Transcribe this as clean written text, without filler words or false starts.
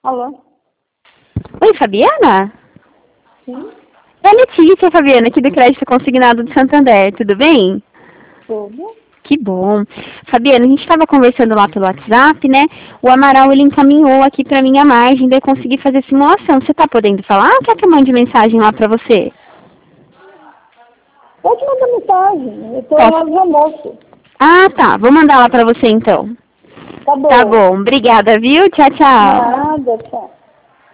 Alô? Oi, Fabiana? Sim? É a Letícia, Fabiana, aqui do Crédito Consignado de Santander, tudo bem? Tudo? Que bom. Fabiana, a gente estava conversando lá pelo WhatsApp, né? O Amaral, ele encaminhou aqui para mim a margem, daí eu consegui fazer simulação. Você tá podendo falar ou quer que eu mande mensagem lá para você? Pode mandar mensagem. Eu tô Posso? lá no almoço. Ah, tá. Vou mandar lá para você então. Tá Tá bom. bom. Obrigada, viu? Tchau, tchau. Nada, tchau.